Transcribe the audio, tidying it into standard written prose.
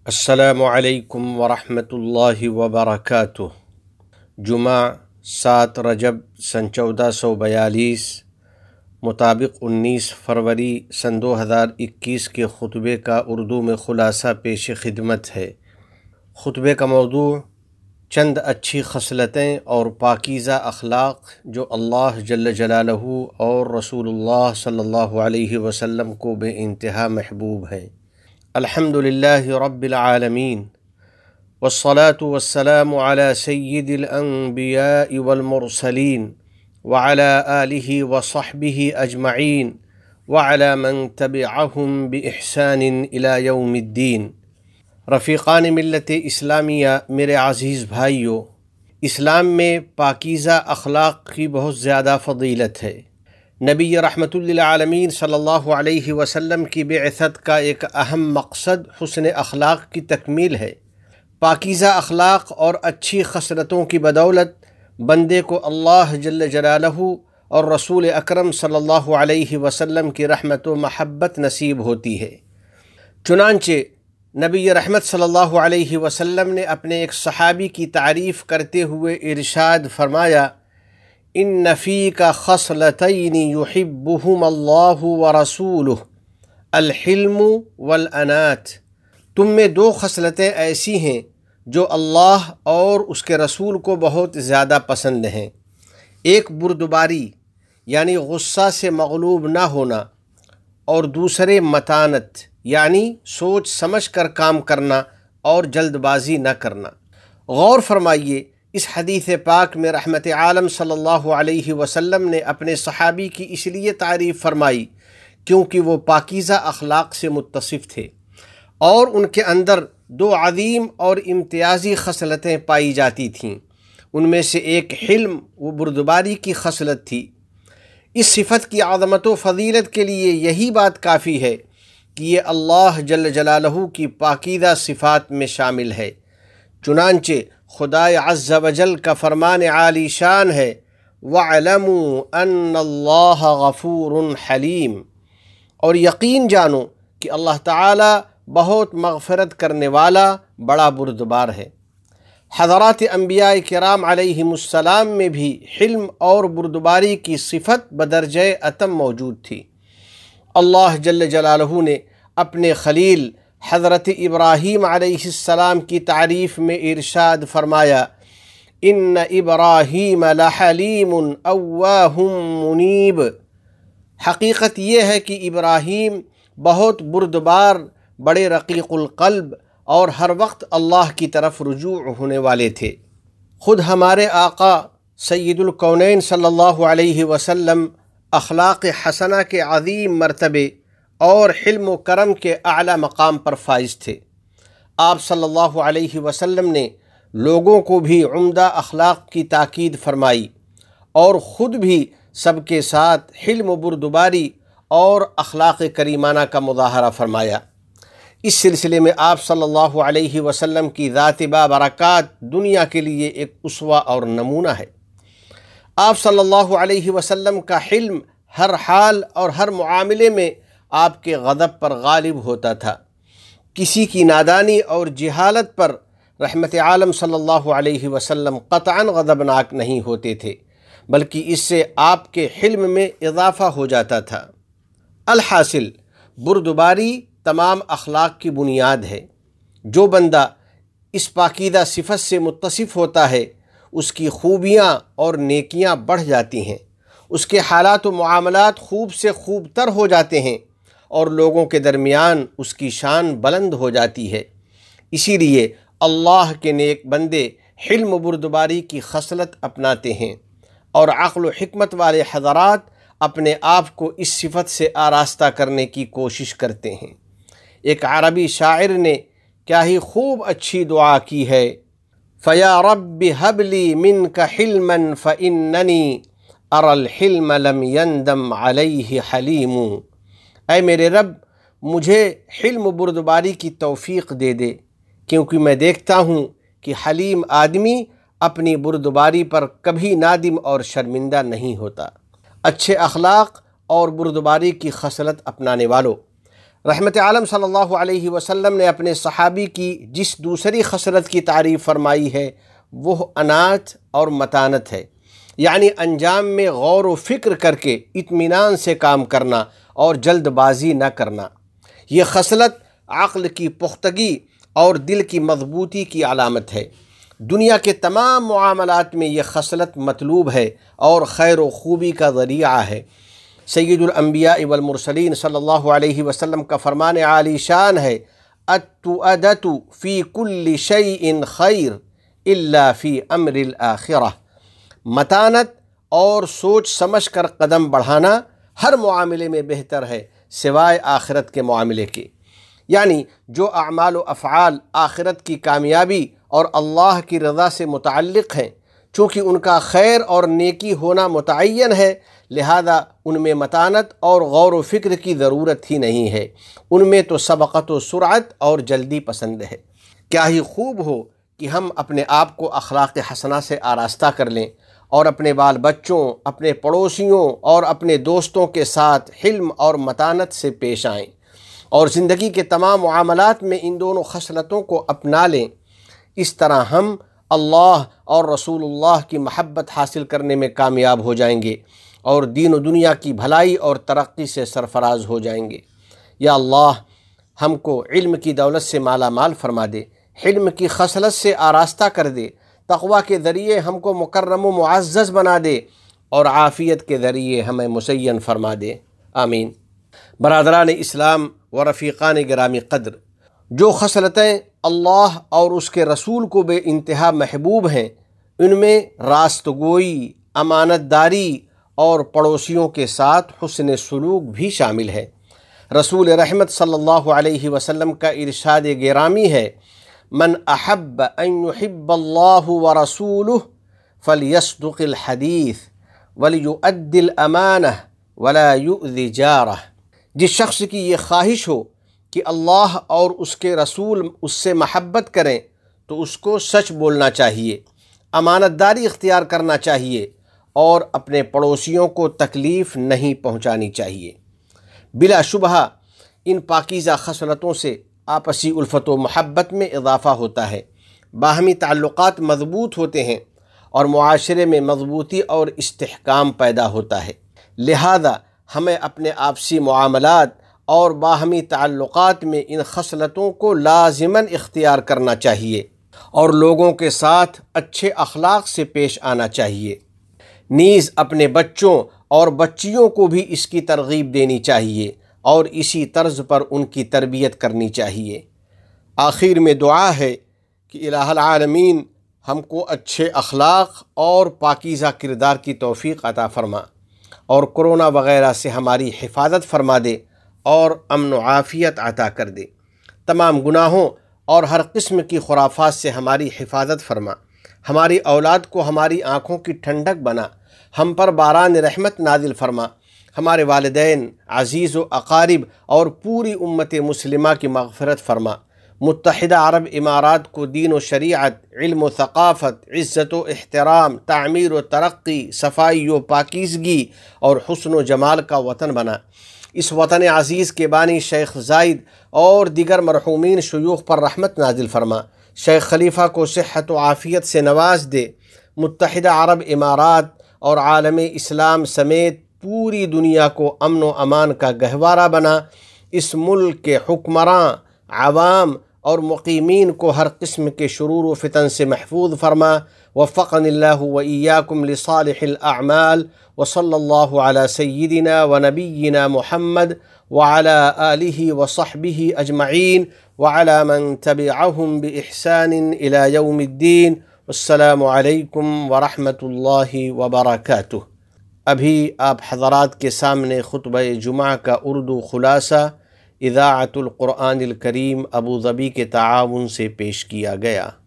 السلام علیکم ورحمۃ اللہ وبرکاتہ۔ جمعہ 7 رجب سن 1442 مطابق 19 فروری سن 2021 کے خطبے کا اردو میں خلاصہ پیش خدمت ہے۔ خطبے کا موضوع چند اچھی خصلتیں اور پاکیزہ اخلاق جو اللہ جل جلالہ اور رسول اللہ صلی اللہ علیہ وسلم کو بے انتہا محبوب ہیں۔ الحمد للہ رب العالمین والصلاة والسلام على سید الانبیاء والمرسلین وعلى آلہ وصحبہ اجمعین وعلى من تبعہم بإحسان الى یوم الدین۔ رفیقان ملت اسلامیہ، میرے عزیز بھائیو، اسلام میں پاکیزہ اخلاق کی بہت زیادہ فضیلت ہے۔ نبی رحمت للعالمین صلی اللہ علیہ وسلم کی بعثت کا ایک اہم مقصد حسن اخلاق کی تکمیل ہے۔ پاکیزہ اخلاق اور اچھی خصلتوں کی بدولت بندے کو اللہ جل جلالہ اور رسول اکرم صلی اللہ علیہ وسلم کی رحمت و محبت نصیب ہوتی ہے۔ چنانچہ نبی رحمت صلی اللہ علیہ وسلم نے اپنے ایک صحابی کی تعریف کرتے ہوئے ارشاد فرمایا: ان فیک خصلتین یحبہم اللہ ورسولہ الحلم والانات۔ تم میں دو خصلتیں ایسی ہیں جو اللہ اور اس کے رسول کو بہت زیادہ پسند ہیں۔ ایک بردباری یعنی غصہ سے مغلوب نہ ہونا، اور دوسرے متانت یعنی سوچ سمجھ کر کام کرنا اور جلد بازی نہ کرنا۔ غور فرمائیے، اس حدیث پاک میں رحمت عالم صلی اللہ علیہ وسلم نے اپنے صحابی کی اس لیے تعریف فرمائی کیونکہ وہ پاکیزہ اخلاق سے متصف تھے، اور ان کے اندر دو عظیم اور امتیازی خصلتیں پائی جاتی تھیں۔ ان میں سے ایک حلم و بردباری کی خصلت تھی۔ اس صفت کی عظمت و فضیلت کے لیے یہی بات کافی ہے کہ یہ اللہ جل جلالہ کی پاکیزہ صفات میں شامل ہے۔ چنانچہ خدائے عز و جل کا فرمان عالی شان ہے: وَاعْلَمُوا أَنَّ اللَّهَ غَفُورٌ حَلِيمٌ، اور یقین جانو کہ اللہ تعالی بہت مغفرت کرنے والا، بڑا بردبار ہے۔ حضرات انبیاء کرام علیہم السلام میں بھی حلم اور بردباری کی صفت بدرجہ اتم موجود تھی۔ اللہ جل جلالہ نے اپنے خلیل حضرت ابراہیم علیہ السلام کی تعریف میں ارشاد فرمایا: ان ابراہیم لحلیم اواہ منیب۔ حقیقت یہ ہے کہ ابراہیم بہت بردبار، بڑے رقیق القلب اور ہر وقت اللہ کی طرف رجوع ہونے والے تھے۔ خود ہمارے آقا سید الکونین صلی اللہ علیہ وسلم اخلاق حسنہ کے عظیم مرتبے اور حلم و کرم کے اعلیٰ مقام پر فائز تھے۔ آپ صلی اللہ علیہ وسلم نے لوگوں کو بھی عمدہ اخلاق کی تاکید فرمائی اور خود بھی سب کے ساتھ حلم و بردباری اور اخلاق کریمانہ کا مظاہرہ فرمایا۔ اس سلسلے میں آپ صلی اللہ علیہ وسلم کی ذات بابرکات دنیا کے لیے ایک اسوہ اور نمونہ ہے۔ آپ صلی اللہ علیہ وسلم کا حلم ہر حال اور ہر معاملے میں آپ کے غضب پر غالب ہوتا تھا۔ کسی کی نادانی اور جہالت پر رحمت عالم صلی اللہ علیہ وسلم قطعاً غضبناک نہیں ہوتے تھے، بلکہ اس سے آپ کے حلم میں اضافہ ہو جاتا تھا۔ الحاصل، بردباری تمام اخلاق کی بنیاد ہے۔ جو بندہ اس پاکیزہ صفت سے متصف ہوتا ہے، اس کی خوبیاں اور نیکیاں بڑھ جاتی ہیں، اس کے حالات و معاملات خوب سے خوب تر ہو جاتے ہیں، اور لوگوں کے درمیان اس کی شان بلند ہو جاتی ہے۔ اسی لیے اللہ کے نیک بندے حلم و بردباری کی خصلت اپناتے ہیں، اور عقل و حکمت والے حضرات اپنے آپ کو اس صفت سے آراستہ کرنے کی کوشش کرتے ہیں۔ ایک عربی شاعر نے کیا ہی خوب اچھی دعا کی ہے: فَيَا رَبِّ هَبْ لِي مِنْكَ حِلْمًا فَإِنَّنِي أَرَى الْحِلْمَ لَمْ يَنْدَمْ عَلَيْهِ حَلِيمٌ۔ اے میرے رب، مجھے حلم و بردباری کی توفیق دے دے، کیونکہ میں دیکھتا ہوں کہ حلیم آدمی اپنی بردباری پر کبھی نادم اور شرمندہ نہیں ہوتا۔ اچھے اخلاق اور بردباری کی خصلت اپنانے والوں، رحمت عالم صلی اللہ علیہ وسلم نے اپنے صحابی کی جس دوسری خصلت کی تعریف فرمائی ہے وہ انات اور متانت ہے، یعنی انجام میں غور و فکر کر کے اطمینان سے کام کرنا اور جلد بازی نہ کرنا۔ یہ خصلت عقل کی پختگی اور دل کی مضبوطی کی علامت ہے۔ دنیا کے تمام معاملات میں یہ خصلت مطلوب ہے اور خیر و خوبی کا ذریعہ ہے۔ سید الانبیاء والمرسلین صلی اللہ علیہ وسلم کا فرمان عالی شان ہے، التؤدۃ فی کل شیء خیر الا فی امر الآخرہ۔ متانت اور سوچ سمجھ کر قدم بڑھانا ہر معاملے میں بہتر ہے سوائے آخرت کے معاملے کے، یعنی جو اعمال و افعال آخرت کی کامیابی اور اللہ کی رضا سے متعلق ہیں، چونکہ ان کا خیر اور نیکی ہونا متعین ہے، لہذا ان میں متانت اور غور و فکر کی ضرورت ہی نہیں ہے، ان میں تو سبقت و سرعت اور جلدی پسند ہے۔ کیا ہی خوب ہو کہ ہم اپنے آپ کو اخلاق حسنہ سے آراستہ کر لیں اور اپنے بال بچوں، اپنے پڑوسیوں اور اپنے دوستوں کے ساتھ حلم اور متانت سے پیش آئیں، اور زندگی کے تمام معاملات میں ان دونوں خصلتوں کو اپنا لیں۔ اس طرح ہم اللہ اور رسول اللہ کی محبت حاصل کرنے میں کامیاب ہو جائیں گے اور دین و دنیا کی بھلائی اور ترقی سے سرفراز ہو جائیں گے۔ یا اللہ ہم کو علم کی دولت سے مالا مال فرما دے، حلم کی خصلت سے آراستہ کر دے، تقوی کے ذریعے ہم کو مکرم و معزز بنا دے، اور عافیت کے ذریعے ہمیں مزین فرما دے، آمین۔ برادران اسلام و رفیقان گرامی قدر، جو خصلتیں اللہ اور اس کے رسول کو بے انتہا محبوب ہیں، ان میں راست گوئی، امانت داری اور پڑوسیوں کے ساتھ حسن سلوک بھی شامل ہے۔ رسول رحمت صلی اللہ علیہ وسلم کا ارشاد گرامی ہے، من احب ان يحب اللہ ورسولہ فلیصدق الحدیث ولیؤد الامانہ ولا یؤذی جارہ۔ جس شخص کی یہ خواہش ہو کہ اللہ اور اس کے رسول اس سے محبت کریں تو اس کو سچ بولنا چاہیے، امانت داری اختیار کرنا چاہیے اور اپنے پڑوسیوں کو تکلیف نہیں پہنچانی چاہیے۔ بلا شبہ ان پاکیزہ خصلتوں سے آپسی الفت و محبت میں اضافہ ہوتا ہے، باہمی تعلقات مضبوط ہوتے ہیں اور معاشرے میں مضبوطی اور استحکام پیدا ہوتا ہے۔ لہذا ہمیں اپنے آپسی معاملات اور باہمی تعلقات میں ان خصلتوں کو لازماً اختیار کرنا چاہیے اور لوگوں کے ساتھ اچھے اخلاق سے پیش آنا چاہیے۔ نیز اپنے بچوں اور بچیوں کو بھی اس کی ترغیب دینی چاہیے اور اسی طرز پر ان کی تربیت کرنی چاہیے۔ آخر میں دعا ہے کہ الہ العالمین ہم کو اچھے اخلاق اور پاکیزہ کردار کی توفیق عطا فرما اور کرونا وغیرہ سے ہماری حفاظت فرما دے اور امن و عافیت عطا کر دے۔ تمام گناہوں اور ہر قسم کی خرافات سے ہماری حفاظت فرما، ہماری اولاد کو ہماری آنکھوں کی ٹھنڈک بنا، ہم پر باران رحمت نازل فرما، ہمارے والدین، عزیز و اقارب اور پوری امت مسلمہ کی مغفرت فرما۔ متحدہ عرب امارات کو دین و شریعت، علم و ثقافت، عزت و احترام، تعمیر و ترقی، صفائی و پاکیزگی اور حسن و جمال کا وطن بنا۔ اس وطن عزیز کے بانی شیخ زائد اور دیگر مرحومین شیوخ پر رحمت نازل فرما، شیخ خلیفہ کو صحت و عافیت سے نواز دے، متحدہ عرب امارات اور عالم اسلام سمیت پوری دنیا کو امن و امان کا گہوارہ بنا، اس ملک کے حکمراں، عوام اور مقیمین کو ہر قسم کے شرور و فتن سے محفوظ فرما۔ وفقنی اللہ وإیاکم لصالح الاعمال، وصلی اللہ علی سیدنا ونبینا محمد وعلی آلہ وصحبہ اجمعین وعلی من تبعہم بإحسان الی یوم الدین۔ السلام علیکم ورحمۃ اللہ وبرکاتہ۔ ابھی آپ حضرات کے سامنے خطبہ جمعہ کا اردو خلاصہ اذاعۃ القرآن الکریم ابوظبی کے تعاون سے پیش کیا گیا۔